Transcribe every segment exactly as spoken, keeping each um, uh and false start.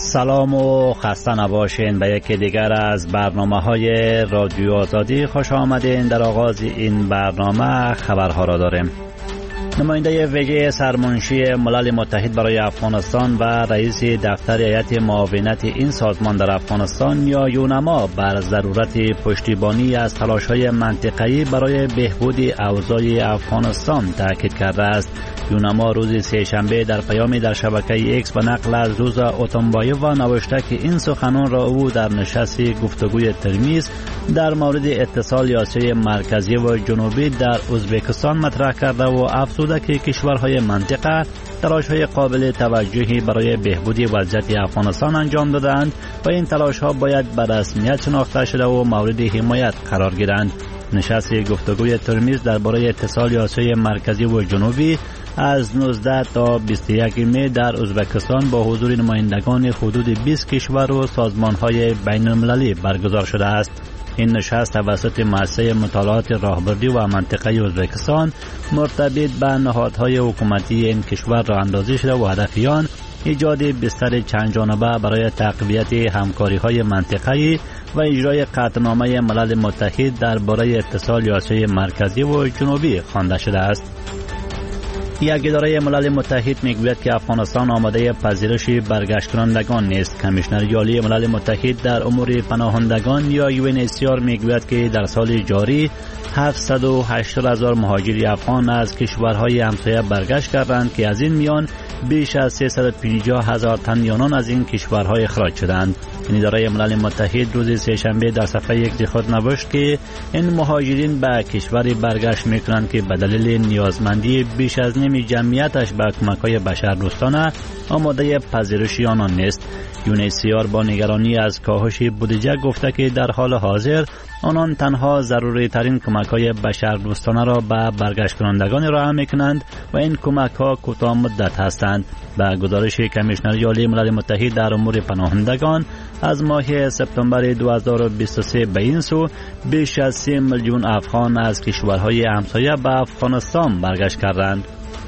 سلام و خسته نباشین. به یکی دیگر از برنامه های رادیو آزادی خوش آمدین. در آغاز این برنامه خبرها را داریم. نماینده ویژه سرمنشی ملل متحد برای افغانستان و رئیس دفتر هیئت معاونت این سازمان در افغانستان یا یونما بر ضرورت پشتیبانی از تلاش‌های منطقه‌ای برای بهبود اوضاع افغانستان تاکید کرده است. یونما روز سه‌شنبه در پیامی در شبکه ایکس به نقل از روزا اتنبایف و نوشته که این سخنان را او در نشست گفتگوی ترمیز در مورد اتصال آسیای مرکزی و جنوبی در ازبکستان مطرح کرده و افزوده که کشورهای منطقه تلاش‌های قابل توجهی برای بهبودی وضعیت افغانستان انجام دادند و این تلاش‌ها باید به رسمیت شناخته شده و مورد حمایت قرار گیرند. نشست گفتگوی ترمیز درباره اتصال آسیای مرکزی و جنوبی از نوزده تا بیست و یک می در ازبکستان با حضور نمایندگان حدود بیست کشور و سازمان‌های بین‌المللی برگزار شده است. این نشست توسط مؤسسه مطالعات راهبردی و منطقه ازبکستان مرتبط به نهادهای حکومتی این کشور را اندازی شده و هدف آن ایجاد بستر چند جانبه برای تقویت همکاری‌های منطقه‌ای و اجرای قطعنامه ملل متحد درباره اتصال آسیای مرکزی و جنوبی خوانده شده است. یک اداره ملل متحد میگوید که افغانستان آماده پذیرش برگشت کنندگان نیست. کمیشنر عالی ملل متحد در امور پناهندگان یا یو ان اچ سی آر میگوید که در سال جاری هفتصد و هشتاد هزار مهاجر افغان از کشورهای همسایه برگشت کردند که از این میان بیش از سیصد و پنجاه هزار تن آنان از این کشورها اخراج شدند. این اداره ملل متحد روز سه‌شنبه در صفحه یک خود نوشت که این مهاجرین به کشوری برگشت میکنند که به دلیل نیازمندی بیش از نیم جمعیتش به کمک‌های بشردوستانه آماده پذیرش آنان نیست. یو ان اچ سی آر با نگرانی از کاهش بودجه گفته که در حال حاضر آنان تنها ضروری ترین کمک‌های بشردوستانه را به برگشت کنندگان ارائه می‌کنند و این کمک‌ها کوتاه مدت هستند. به گزارش کمیشنر عالی ملل متحد در امور پناهندگان از ماه سپتامبر دو هزار و بیست و سه به این سو بیش از سه میلیون افغان از کشورهای همسایه به افغانستان برگشت کردند.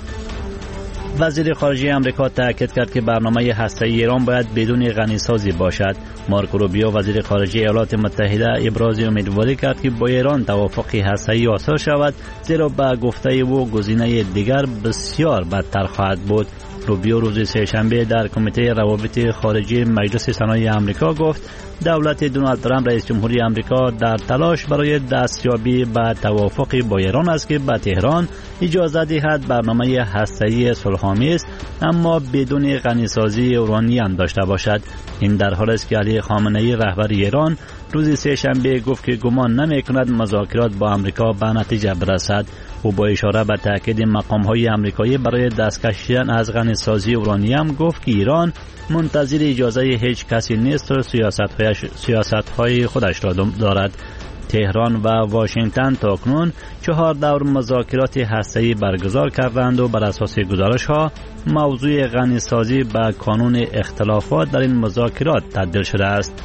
وزیر خارجه آمریکا تاکید کرد که برنامه هسته‌ای ایران باید بدون غنیسازی باشد. مارکو روبیو وزیر خارجه ایالات متحده ابراز امیدواری کرد که با ایران توافق هسته‌ای حاصل شود، زیرا به گفته او گزینه دیگر بسیار بدتر خواهد بود. روبیو روز سه‌شنبه در کمیته روابط خارجی مجلس سنای آمریکا گفت دولت دونالد ترامپ رئیس جمهوری آمریکا در تلاش برای دستیابی به توافق با ایران است که به تهران اجازه دهد برنامه هسته‌ای صلح‌آمیز اما بدون غنیسازی اورانیم داشته باشد. این در حالی است که علی خامنه‌ای رهبر ایران روز سه‌شنبه گفت که گمان نمی‌کند مذاکرات با آمریکا به نتیجه برسد. او با اشاره به تاکید مقام‌های آمریکایی برای دستکش شدن از غنیسازی اورانیم گفت که ایران منتظر اجازه هیچ کسی نیست و سیاست‌های خودش را دارد. تهران و واشنگتن تاکنون چهار دور مذاکرات هسته‌ای برگزار کردند و بر اساس گزارش‌ها موضوع غنیسازی به کانون اختلافات در این مذاکرات تبدیل شده است.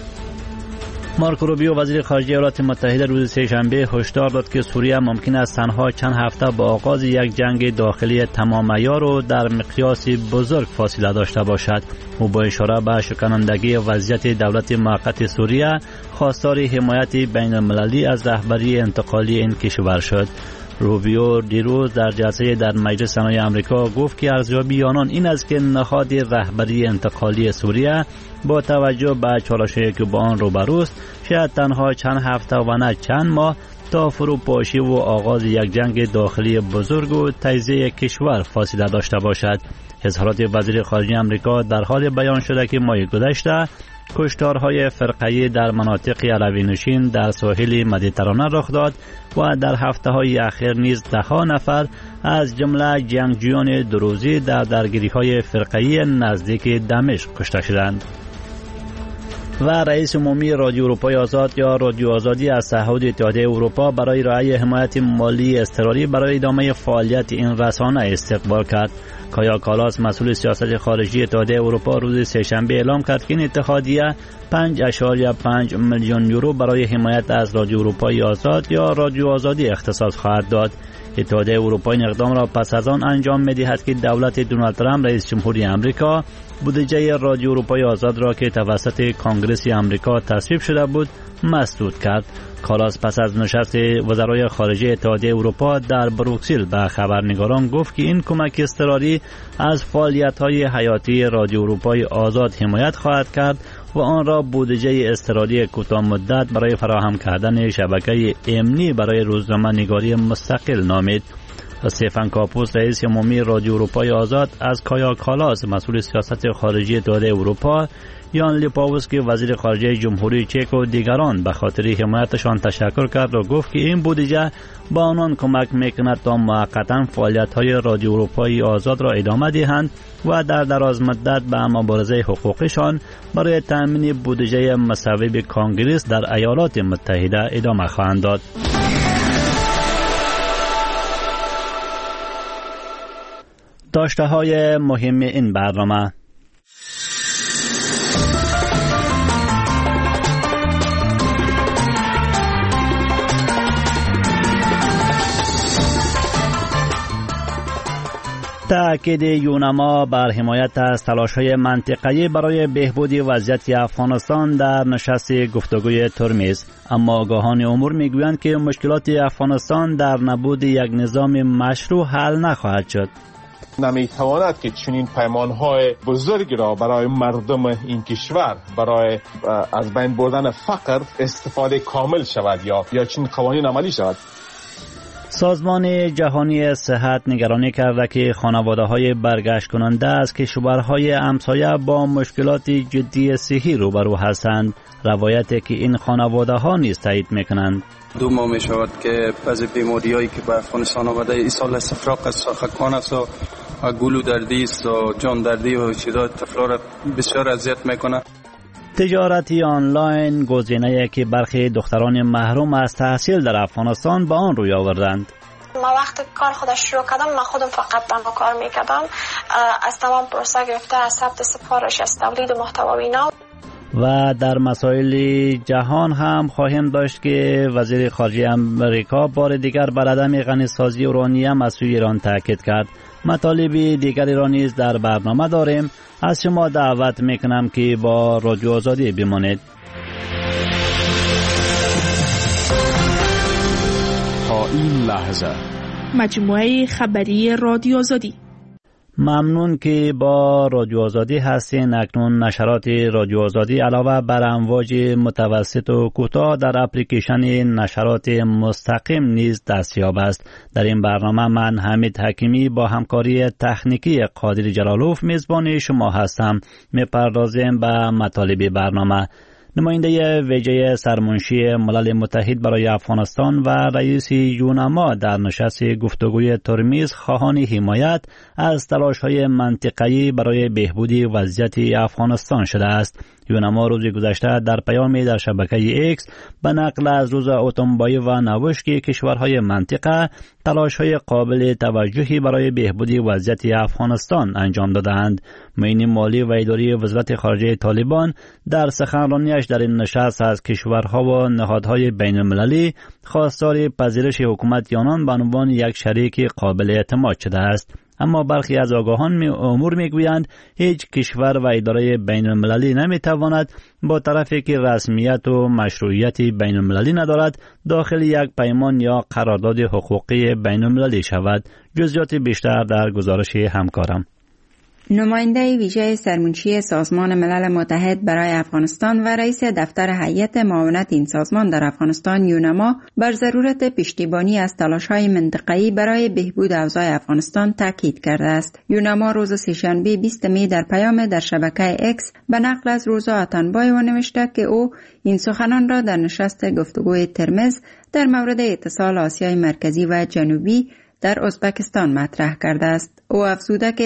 مارکو روبیو وزیر خارجه ایالات متحده روز سه‌شنبه هشدار داد که سوریه ممکن است تنها چند هفته با آغاز یک جنگ داخلی تمام عیار و در مقیاس بزرگ فاصله داشته باشد. او با اشاره به شکنندگی وضعیت دولت موقت سوریه خواستار حمایت بین المللی از رهبری انتقالی این کشور شد. روبیو دیروز در جلسه در مجلس سنای آمریکا گفت که ارزیابی آنان این است که نهاد رهبری انتقالی سوریه با توجه به چالش‌هایی که با آن روبروست شاید تنها چند هفته و نه چند ماه تا فروپاشی و آغاز یک جنگ داخلی بزرگ و تجزیه کشور فاصله داشته باشد. اظهارات وزیر خارجه آمریکا در حال بیان شده که ماه گذشته کشتارهای فرقه‌ای در مناطق علوی نشین در ساحل مدیترانه رخ داد و در هفته‌های اخیر نیز ده‌ها نفر از جمله جنگجویان دروزی در درگیری‌های فرقه‌ای نزدیک دمشق کشته شدند. و رئیس عمومی رادیو اروپای آزاد یا رادیو آزادی از تعهد اتحادیه اروپا برای ارائه حمایت مالی اضطراری برای ادامه فعالیت این رسانه استقبال کرد. کایا کالاس مسئول سیاست خارجی اتحادیه اروپا روز سه‌شنبه اعلام کرد که این اتحادیه پنج ممیز پنج میلیون یورو برای حمایت از رادیو اروپای آزاد یا رادیو آزادی اختصاص خواهد داد. اتحادیه اروپا این اقدام را پس از آن انجام می‌دهد که دولت دونالد ترامپ رئیس جمهوری آمریکا بودجه رادیو اروپای آزاد را که توسط کانگرس آمریکا تصویب شده بود مسدود کرد. کالاس پس از نشست وزرای خارجه اتحادیه اروپا در بروکسل به خبرنگاران گفت که این کمک اضطراری از فعالیت‌های حیاتی رادیو اروپای آزاد حمایت خواهد کرد و آن را بودجه اضطراری کوتاه مدت برای فراهم کردن شبکه امنی برای روزنامه‌نگاری مستقل نامید. استفان کاپوس رئیس عمومی رادیو اروپای آزاد از کایا کالاس مسئول سیاست خارجی اتحادیه اروپا، یان لیپاوسکی وزیر خارجه جمهوری چک و دیگران به خاطر حمایتشان تشکر کرد و گفت که این بودجه با آنان کمک میکند تا موقتا فعالیت‌های رادیو اروپای آزاد را ادامه دهند و در دراز مدت به مبارزه حقوقشان برای تامین بودجه مساوی به کانگرس در ایالات متحده ادامه خواهند داد. داشته های مهم این برنامه: تأکید یونما بر حمایت از تلاش‌های منطقه‌ای برای بهبود وضعیت افغانستان در نشست گفتگوی ترمز. اما آگاهان امور میگویند که مشکلات افغانستان در نبود یک نظام مشروع حل نخواهد شد. نمیتواند که چنین پیمانهای بزرگی را برای مردم این کشور برای از بین بردن فقر استفاده کامل شود یا یا چنین قوانین عملی شود. سازمان جهانی صحت نگرانی کرده که خانواده‌های برگشت کننده از کشورهای همسایه با مشکلات جدی صحی روبرو هستند، روایتی که این خانواده‌ها نیز تایید می‌کنند. دو ماه می شود که بعضی بیماریایی که به افغانستان آمده این سال استفراغ است، خکان است و گلو دردی است و جان دردی و چیزا طفلا را بسیار اذیت میکنه. تجارتی آنلاین گزینه‌ای که برخی دختران محروم از تحصیل در افغانستان با آن روی آوردند. ما وقتی کار خودش شروع کردم، من خودم فقط تنها کار میکردم، از تمام پروسه گرفته از ثبت سفارش، از تولید محتوا و اینا. و در مسائل جهان هم خواهیم داشت که وزیر خارجه امریکا بار دیگر بر عدم غنیسازی اورانیم از سوی ایران تاکید کرد. مطالب دیگری را نیز در برنامه داریم. از شما دعوت میکنم که با رادیو آزادی بمانید. تا این لحظه مجموعه خبری رادیو آزادی. ممنون که با رادیو آزادی هستین. اکنون نشرات رادیو آزادی علاوه بر امواج متوسط و کوتاه در اپلیکیشن نشرات مستقیم نیز دستیاب است. در این برنامه من حمید حکیمی با همکاری تکنیکی قادر جلالوف میزبان شما هستم. میپردازیم به مطالب برنامه. نماینده ویژه سرمنشی ملل متحد برای افغانستان و رئیس یونما در نشست گفتگوی ترمز خواهان حمایت از تلاش‌های منطقه‌ای برای بهبود وضعیت افغانستان شده است. یونما روز گذشته در پیامی در شبکه ایکس به نقل از روز اتومبای و نوشت که کشورهای منطقه تلاش‌های قابل توجهی برای بهبود وضعیت افغانستان انجام دادند. معین مالی و اداری وزارت خارجه طالبان در سخنرانیش در این نشست از کشورها و نهادهای بین المللی خواستار پذیرش حکومت آنان به عنوان یک شریک قابل اعتماد شده است. اما برخی از آگاهان امور میگویند هیچ کشور و اداره بین المللی نمیتواند با طرفی که رسمیت و مشروعیت بین المللی ندارد داخل یک پیمان یا قرارداد حقوقی بین المللی شود. جزئیات بیشتر در گزارش همکارم. نماینده ویژه سرمنشی سازمان ملل متحد برای افغانستان و رئیس دفتر هیئت معاونت این سازمان در افغانستان یونما بر ضرورت پشتیبانی از تلاش‌های منطقه‌ای برای بهبود اوضاع افغانستان تاکید کرده است. یونما روز سه‌شنبه بیست می در پیام در شبکه ایکس به نقل از روزا اتنبایو نوشته که او این سخنان را در نشست گفتگوی ترمز در مورد اتصال آسیای مرکزی و جنوبی در ازبکستان مطرح کرده است. او افزوده که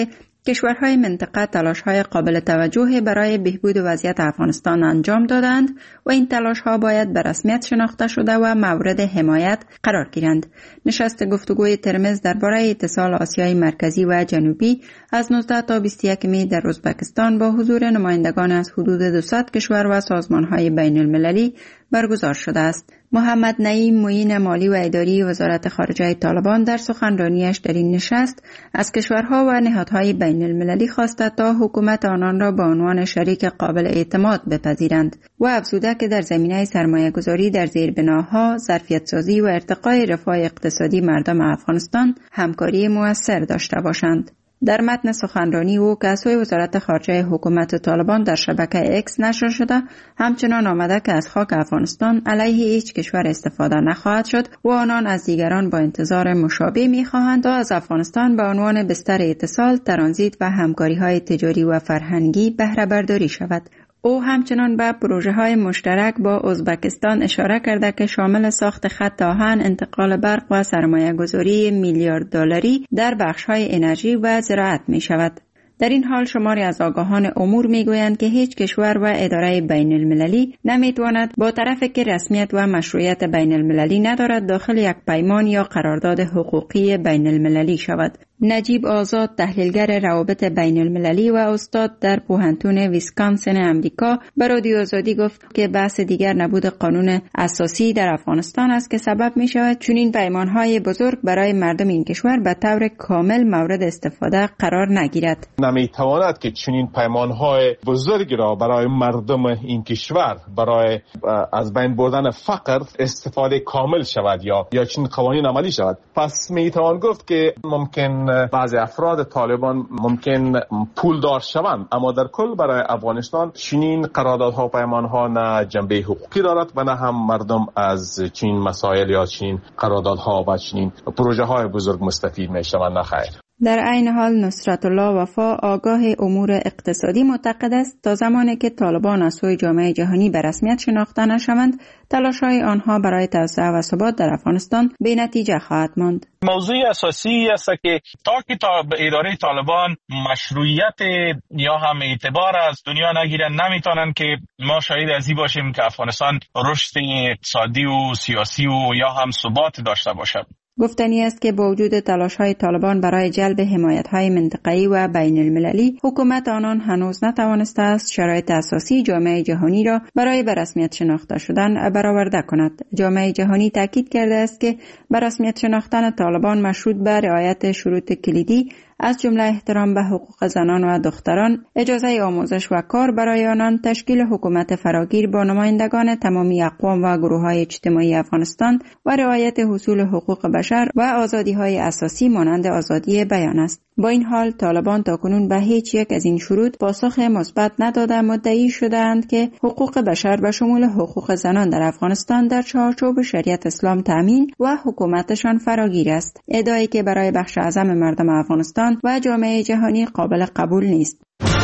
کشورهای منطقه تلاش‌های قابل توجه برای بهبود وضعیت افغانستان انجام دادند و این تلاش‌ها باید به رسمیت شناخته شده و مورد حمایت قرار گیرند. نشست گفتگوی ترمز درباره اتصال آسیای مرکزی و جنوبی از نوزده تا بیست و یک می در ازبکستان با حضور نمایندگان از حدود دویست کشور و سازمان‌های بین‌المللی برگزار شده است. محمد نعیم معین مالی و اداری وزارت خارجه طالبان در سخنرانیش در این نشست از کشورها و نهادهای بین المللی خواسته تا حکومت آنان را به عنوان شریک قابل اعتماد بپذیرند و افزوده که در زمینه سرمایه گذاری در زیربناها، ظرفیت سازی و ارتقای رفاه اقتصادی مردم افغانستان همکاری مؤثر داشته باشند. در متن سخنرانی او که از سوی وزارت خارجه حکومت طالبان در شبکه اکس نشر شده همچنان آمده که از خاک افغانستان علیه هیچ کشور استفاده نخواهد شد و آنان از دیگران با انتظار مشابه می‌خواهند تا از افغانستان به عنوان بستر اتصال، ترانزیت و همکاری‌های تجاری و فرهنگی بهره برداری شود. او همچنان به پروژه های مشترک با ازبکستان اشاره کرده که شامل ساخت خط آهن، انتقال برق و سرمایه گذاری میلیارد دلاری در بخش های انرژی و زراعت می شود. در این حال شماری از آگاهان امور می گویند که هیچ کشور و اداره بین المللی نمی تواند با طرفی که رسمیت و مشروعیت بین المللی ندارد داخل یک پیمان یا قرارداد حقوقی بین المللی شود. نجیب آزاد، تحلیلگر روابط بین المللی و استاد در پوهنتون ویسکانسن امریکا، به رادیو آزادی گفت که بحث دیگر نبود قانون اساسی در افغانستان است که سبب می شود چنین پیمانهای بزرگ برای مردم این کشور به طور کامل مورد استفاده قرار نگیرد. نمی تواند که چنین پیمانهای بزرگی را برای مردم این کشور برای از بین بردن فقر استفاده کامل شود یا یا چنین قوانین عملی شود. پس می توان گفت که ممکن بعضی افراد طالبان ممکن پول دار شوند، اما در کل برای افغانستان چنین قراردادها و پیمانها نه جنبه حقوقی دارد و نه هم مردم از چنین مسائل یا چنین قراردادها و چنین پروژه های بزرگ مستفید می شوند. نه خیر. در عین حال نصرت الله وفا آگاه امور اقتصادی معتقد است تا زمانی که طالبان از سوی جامعه جهانی به رسمیت شناخته نشوند تلاش‌های آنها برای توسعه و ثبات در افغانستان بی نتیجه خواهد ماند. موضوع اساسی است که تا که تا اداره طالبان مشروعیت یا هم اعتبار از دنیا نگیرن نمیتونن که ما شاهد ازی باشیم که افغانستان رشد اقتصادی و سیاسی و یا هم ثبات داشته باشد. گفتنی است که با وجود تلاش‌های طالبان برای جلب حمایت‌های منطقه‌ای و بین المللی، حکومت آنان هنوز نتوانسته است شرایط اساسی جامعه جهانی را برای به رسمیت شناخته شدن برآورده کند. جامعه جهانی تاکید کرده است که به رسمیت شناختن طالبان مشروط به رعایت شروط کلیدی از جمله احترام به حقوق زنان و دختران، اجازه آموزش و کار برای آنان، تشکیل حکومت فراگیر با نمایندگان تمامی اقوام و گروه‌های اجتماعی افغانستان و رعایت اصول حقوق بشر و آزادی‌های اساسی مانند آزادی بیان است. با این حال طالبان تاکنون به هیچ یک از این شروط پاسخ مثبت نداده مدعی شده‌اند که حقوق بشر به شمول حقوق زنان در افغانستان در چارچوب شریعت اسلام تامین و حکومتشان فراگیر است، ادعایی که برای بخش اعظم مردم افغانستان و جامعه جهانی قابل قبول نیست.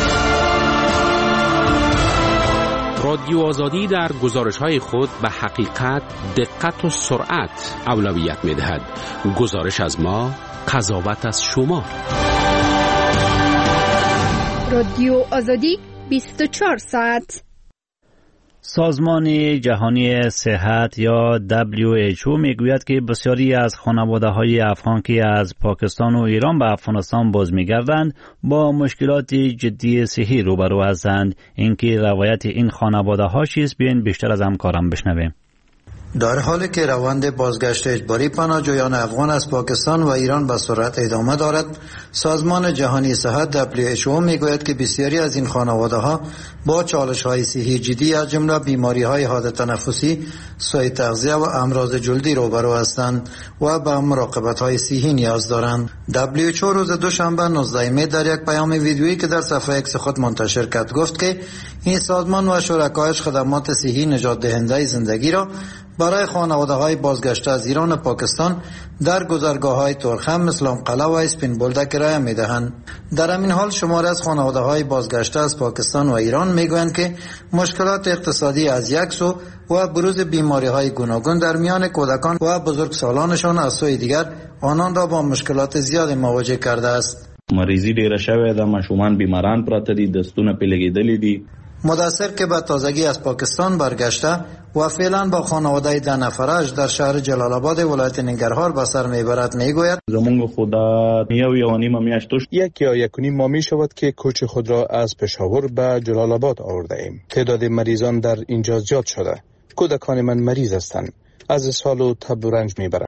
رادیو آزادی در گزارش‌های خود به حقیقت، دقت و سرعت اولویت می‌دهد. گزارش از ما، قضاوت از شما. رادیو آزادی بیست و چهار ساعت. سازمان جهانی صحت یا دبلیو اچ او میگوید که بسیاری از خانواده‌های افغان که از پاکستان و ایران به افغانستان باز می‌گردند با مشکلات جدی صحی روبرو هستند. اینکه روایت این خانواده‌ها چیست بیاین بیشتر از همکارم بشنویم. در حالی که روند بازگشت اجباری پناهجویان افغان از پاکستان و ایران به سرعت ادامه دارد، سازمان جهانی صحت دبلیو اچ او میگوید که بسیاری از این خانواده‌ها با چالش‌های صحی جدی از جمله بیماری‌های حاد تنفسی، سوء تغذیه و امراض جلدی روبرو هستند و به مراقبت‌های صحی نیاز دارند. دبلیو اچ او روز دوشنبه نوزده می در یک پیام ویدیویی که در صفحه اکس خود منتشر کرد گفت که این سازمان و شرکایش خدمات صحی نجات دهنده زندگی را برای خانواده‌های بازگشته از ایران و پاکستان در گذرگاه‌های ترخم مثل قلعه و اسپین بولدک کرایه می‌دهند. در همین حال شماری از خانواده‌های بازگشته از پاکستان و ایران می‌گویند که مشکلات اقتصادی از یک سو و بروز بیماری‌های گوناگون در میان کودکان و بزرگسالانشان از سوی دیگر آنان را با مشکلات زیاد مواجه کرده است. مریضی ډیره شوې ده، ماشومان بیماران پراته دي، دستونه پې لګېدلي دي. مدثر که به تازگی از پاکستان برگشته و فعلا با خانواده ده نفرش در شهر جلال آباد ولایت ننگرهار به سر میبرد میگوید زمونږ خدا یو یو نیمه میاشت یک یا یک و نیم ماه می شود که کوچ خود را از پشاور به جلال آباد آورده ایم. تعداد مریضان در اینجا زیاد شده. کودکان من مریض هستند. از اسهال و تب و رنج میبرند.